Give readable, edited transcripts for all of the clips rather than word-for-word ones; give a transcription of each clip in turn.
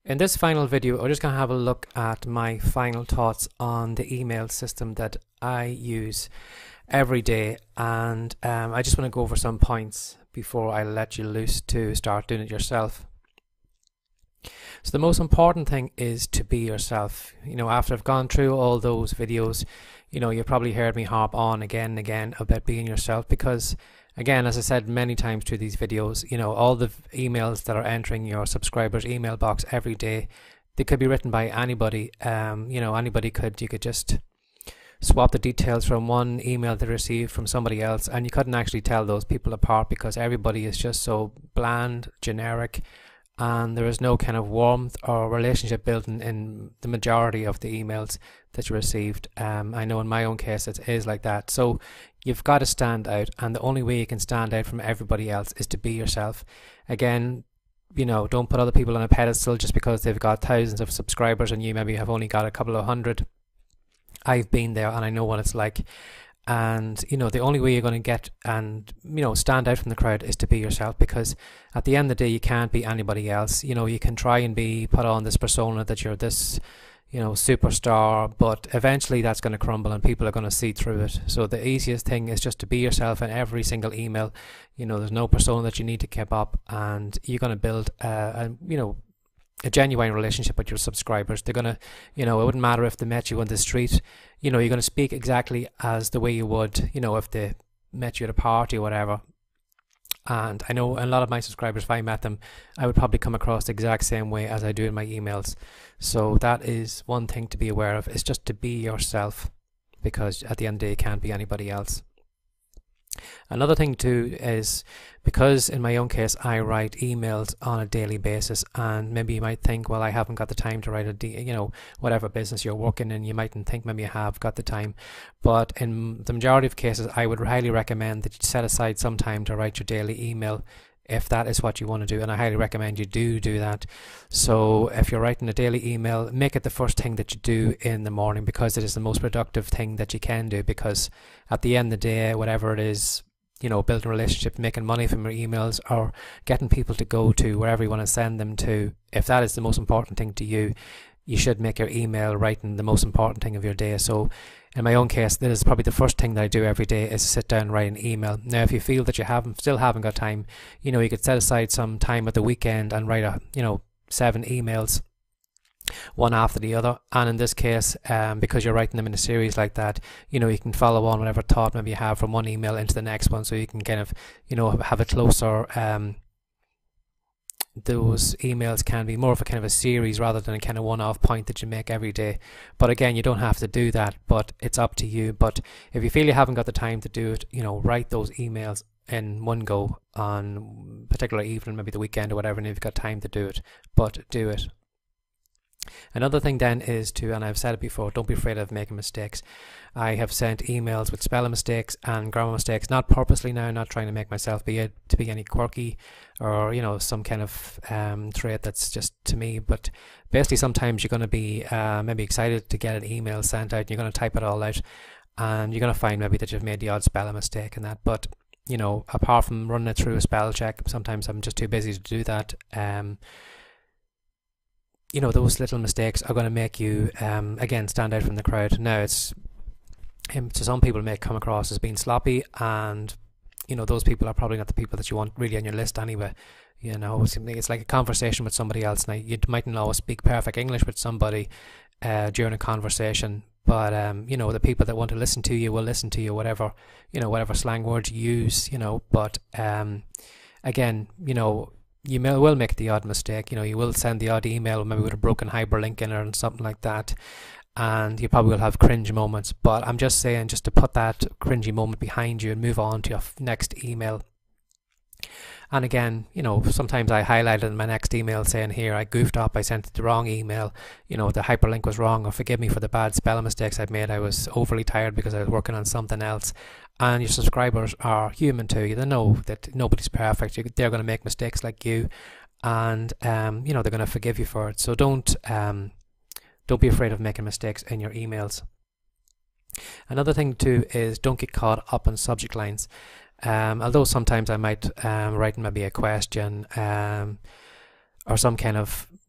In this final video, we're just going to have a look at my final thoughts on the email system that I use every day, and I just want to go over some points before I let you loose to start doing it yourself. So the most important thing is to be yourself. After I've gone through all those videos, you've probably heard me harp on again and again about being yourself because, again, as I said many times through these videos, all the emails that are entering your subscribers' email box every day, they could be written by anybody. You could just swap the details from one email they received from somebody else, and you couldn't actually tell those people apart because everybody is just so bland, generic, and there is no kind of warmth or relationship built in the majority of the emails that you received. I know in my own case it is like that. So you've got to stand out, and the only way you can stand out from everybody else is to be yourself. Again, don't put other people on a pedestal just because they've got thousands of subscribers and you maybe have only got a couple of hundred. I've been there and I know what it's like. And the only way you're going to get and stand out from the crowd is to be yourself, because at the end of the day you can't be anybody else. You can try and put on this persona that you're this superstar, but eventually that's going to crumble and people are going to see through it. So the easiest thing is just to be yourself in every single email. There's no persona that you need to keep up, and you're going to build a genuine relationship with your subscribers. They're going to, it wouldn't matter if they met you on the street, you're going to speak exactly as the way you would, if they met you at a party or whatever. And I know a lot of my subscribers, if I met them, I would probably come across the exact same way as I do in my emails. So that is one thing to be aware of, is just to be yourself, because at the end of the day you can't be anybody else. Another thing too is, because in my own case I write emails on a daily basis, and maybe you might think, well, I haven't got the time to write whatever business you're working in, you mightn't think maybe you have got the time, but in the majority of cases I would highly recommend that you set aside some time to write your daily email if that is what you want to do, and I highly recommend you do that. So if you're writing a daily email, make it the first thing that you do in the morning, because it is the most productive thing that you can do. Because at the end of the day, whatever it is, building relationships, making money from your emails, or getting people to go to wherever you want to send them to, if that is the most important thing to you, you should make your email writing the most important thing of your day. So in my own case, that is probably the first thing that I do every day, is to sit down and write an email. Now, if you feel that you still haven't got time, you could set aside some time at the weekend and write 7 emails, one after the other. And in this case, because you're writing them in a series like that, you can follow on whatever thought maybe you have from one email into the next one, so you can kind of have a closer those emails can be more of a kind of a series rather than a kind of one-off point that you make every day. But again, you don't have to do that, but it's up to you. But if you feel you haven't got the time to do it, write those emails in one go on a particular evening, maybe the weekend or whatever, and if you've got time to do it, but do it. Another thing then is and I've said it before, don't be afraid of making mistakes. I have sent emails with spelling mistakes and grammar mistakes, not purposely now, not trying to make myself be any quirky or some kind of trait that's just to me, but basically sometimes you're going to be maybe excited to get an email sent out, and you're going to type it all out, and you're going to find maybe that you've made the odd spelling mistake and that. But apart from running it through a spell check, sometimes I'm just too busy to do that. Those little mistakes are going to make you again stand out from the crowd. Now, it's to some people it may come across as being sloppy, and those people are probably not the people that you want really on your list anyway. It's like a conversation with somebody else. Now, you mightn't always speak perfect English with somebody during a conversation, but the people that want to listen to you will listen to you, whatever slang words you use. But again, you will make the odd mistake. You will send the odd email maybe with a broken hyperlink in it or something like that, and you probably will have cringe moments. But I'm just saying, just to put that cringy moment behind you and move on to your next email. And again, sometimes I highlighted in my next email saying, here, I goofed up, I sent the wrong email, the hyperlink was wrong, or forgive me for the bad spelling mistakes I've made, I was overly tired because I was working on something else. And your subscribers are human too. They know that nobody's perfect. They're going to make mistakes like you, and they're going to forgive you for it. So don't be afraid of making mistakes in your emails. Another thing too is, don't get caught up on subject lines. Although sometimes I might write maybe a question or some kind of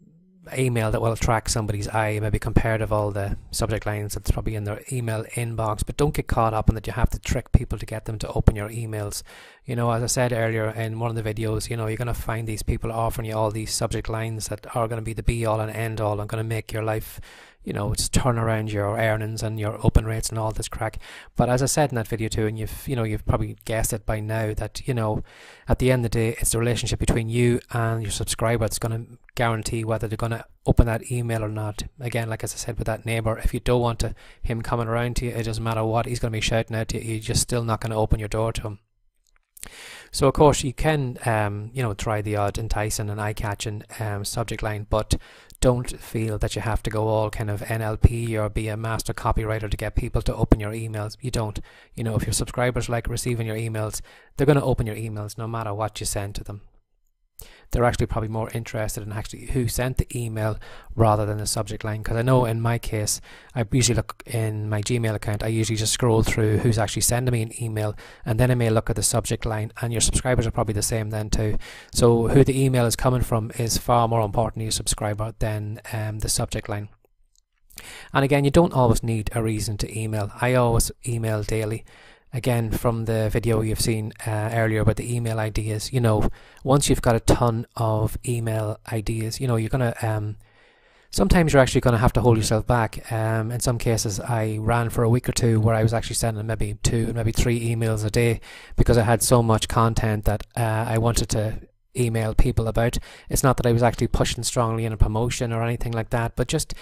email that will attract somebody's eye, maybe compared of all the subject lines that's probably in their email inbox. But don't get caught up in that you have to trick people to get them to open your emails. As I said earlier in one of the videos, you're going to find these people offering you all these subject lines that are going to be the be all and end all and going to make your life, just turn around your earnings and your open rates and all this crack. But as I said in that video too, and you've probably guessed it by now, that at the end of the day, it's the relationship between you and your subscriber that's going to guarantee whether they're going to open that email or not. Again, like as I said with that neighbor, if you don't want him coming around to you, it doesn't matter what he's going to be shouting at you, you're just still not going to open your door to him. So of course you can try the odd enticing and eye-catching subject line, but don't feel that you have to go all kind of NLP or be a master copywriter to get people to open your emails. You don't. If your subscribers like receiving your emails, they're going to open your emails no matter what you send to them. They're actually probably more interested in actually who sent the email rather than the subject line. Because I know in my case, I usually look in my Gmail account, I usually just scroll through who's actually sending me an email, and then I may look at the subject line, and your subscribers are probably the same then too. So who the email is coming from is far more important to your subscriber than the subject line. And again, you don't always need a reason to email. I always email daily. Again, from the video you've seen earlier about the email ideas, once you've got a ton of email ideas, you're going to, sometimes you're actually going to have to hold yourself back. In some cases, I ran for a week or two where I was actually sending maybe 2, maybe 3 emails a day because I had so much content that I wanted to email people about. It's not that I was actually pushing strongly in a promotion or anything like that, but just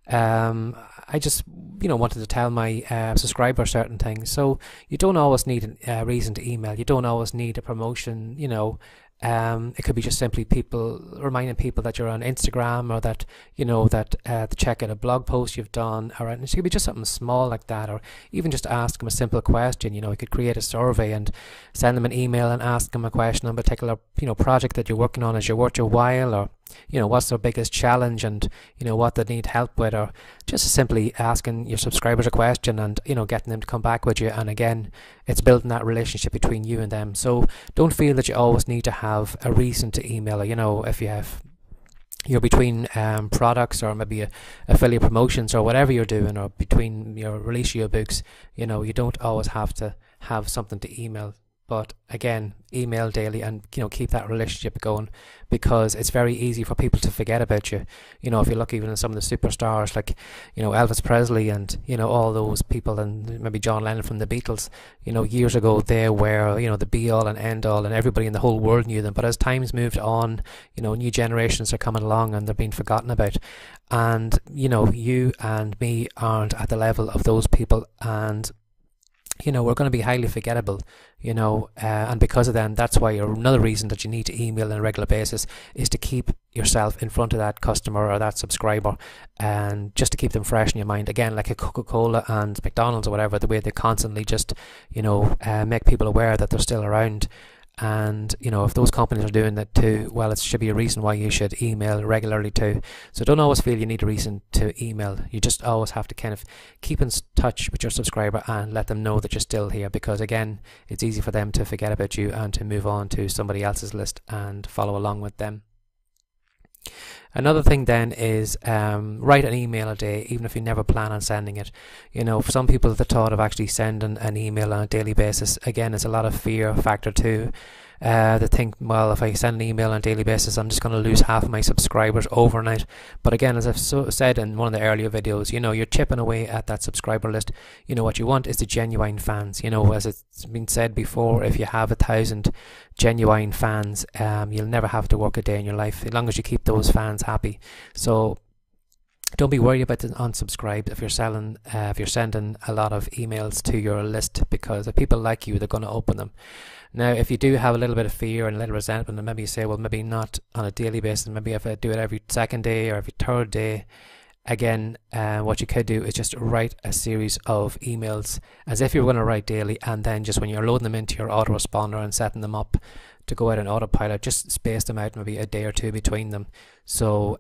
I just wanted to tell my subscribers certain things. So you don't always need a reason to email. You don't always need a promotion. It could be just simply people reminding people that you're on Instagram, or that to check out a blog post you've done, or it could be just something small like that, or even just ask them a simple question. You could create a survey and send them an email and ask them a question on a particular project that you're working on. Is it worth your while, or what's their biggest challenge, and what they need help with, or just simply asking your subscribers a question and getting them to come back with you. And again, it's building that relationship between you and them. So don't feel that you always need to have a reason to email. If you have between products, or maybe affiliate promotions, or whatever you're doing, or between your release your books, you don't always have to have something to email. But again, email daily and keep that relationship going, because it's very easy for people to forget about you. If you look even at some of the superstars like Elvis Presley and all those people, and maybe John Lennon from the Beatles, years ago they were the be all and end all, and everybody in the whole world knew them. But as time's moved on, new generations are coming along and they're being forgotten about, and you and me aren't at the level of those people, and we're going to be highly forgettable, and because of that, that's why another reason that you need to email on a regular basis is to keep yourself in front of that customer or that subscriber, and just to keep them fresh in your mind. Again, like a Coca-Cola and McDonald's or whatever, the way they constantly just, make people aware that they're still around. And if those companies are doing that too, well, it should be a reason why you should email regularly too. So don't always feel you need a reason to email. You just always have to kind of keep in touch with your subscriber and let them know that you're still here, because again, it's easy for them to forget about you and to move on to somebody else's list and follow along with them. Another thing then is write an email a day, even if you never plan on sending it. For some people, the thought of actually sending an email on a daily basis, again, is a lot of fear factor too. They think, well, if I send an email on a daily basis, I'm just going to lose half of my subscribers overnight. But again, as I've said in one of the earlier videos, you're chipping away at that subscriber list. What you want is the genuine fans. As it's been said before, if you have 1,000 genuine fans, you'll never have to work a day in your life, as long as you keep those fans happy. So don't be worried about the unsubscribe if you're sending a lot of emails to your list, because if people like you, they're going to open them. Now, if you do have a little bit of fear and a little resentment, and maybe you say, well, maybe not on a daily basis, maybe if I do it every second day or every third day, again, what you could do is just write a series of emails as if you were going to write daily, and then just when you're loading them into your autoresponder and setting them up to go out on autopilot, just space them out maybe a day or two between them. So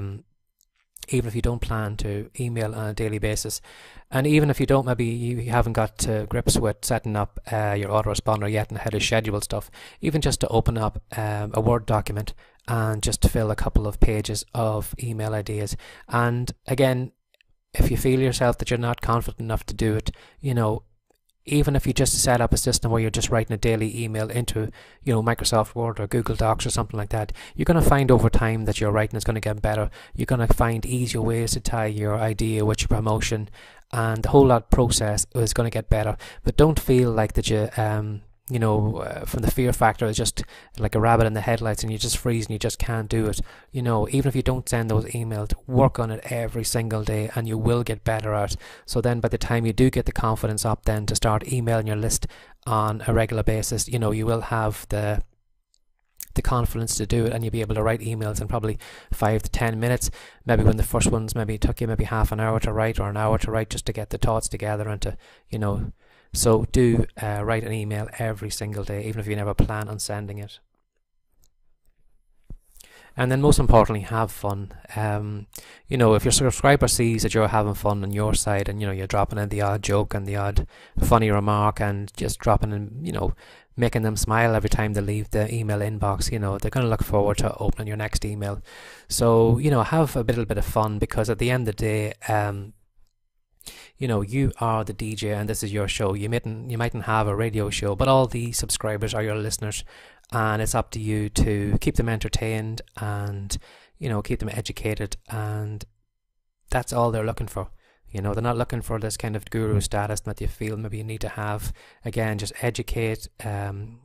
even if you don't plan to email on a daily basis, and even if you don't, maybe you haven't got to grips with setting up your autoresponder yet and how to schedule stuff, even just to open up a Word document and just fill a couple of pages of email ideas. And again, if you feel yourself that you're not confident enough to do it, even if you just set up a system where you're just writing a daily email into, Microsoft Word or Google Docs or something like that, you're going to find over time that your writing is going to get better. You're going to find easier ways to tie your idea with your promotion, and the whole lot process is going to get better. But don't feel like that you, from the fear factor, is just like a rabbit in the headlights and you just freeze and you just can't do it. Even if you don't send those emails, work on it every single day and you will get better at it. So then by the time you do get the confidence up then to start emailing your list on a regular basis, you will have the confidence to do it, and you'll be able to write emails in probably 5 to 10 minutes. Maybe when the first ones maybe took you maybe half an hour to write or an hour to write, just to get the thoughts together and to, So do write an email every single day, even if you never plan on sending it. And then most importantly, have fun. If your subscriber sees that you're having fun on your side and, you're dropping in the odd joke and the odd funny remark and just dropping in, making them smile every time they leave the email inbox, they're going to look forward to opening your next email. So, have a little bit of fun, because at the end of the day, you are the DJ and this is your show. You mightn't have a radio show, but all the subscribers are your listeners, and it's up to you to keep them entertained and, keep them educated, and that's all they're looking for. They're not looking for this kind of guru status that you feel maybe you need to have. Again, just educate and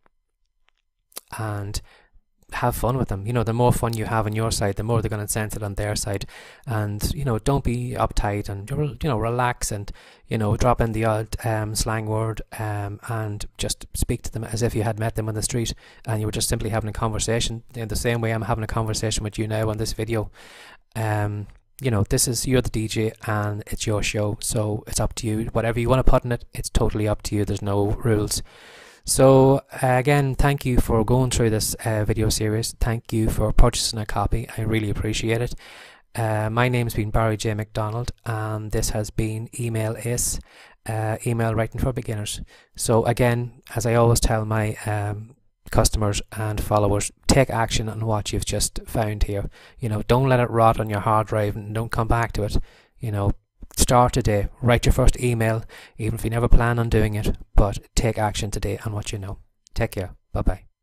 have fun with them. The more fun you have on your side, the more they're going to sense it on their side. And don't be uptight, and relax, and drop in the odd slang word and just speak to them as if you had met them on the street and you were just simply having a conversation in the same way I'm having a conversation with you now on this video. You're the DJ and it's your show, so it's up to you. Whatever you want to put in it, it's totally up to you. There's no rules. So again, thank you for going through this video series. Thank you for purchasing a copy. I really appreciate it. My name's been Barry J. McDonald, and this has been Email Ace, email writing for beginners. So again, as I always tell my customers and followers, take action on what you've just found here. Don't let it rot on your hard drive and don't come back to it. Start today. Write your first email, even if you never plan on doing it, but take action today on what you know. Take care. Bye bye.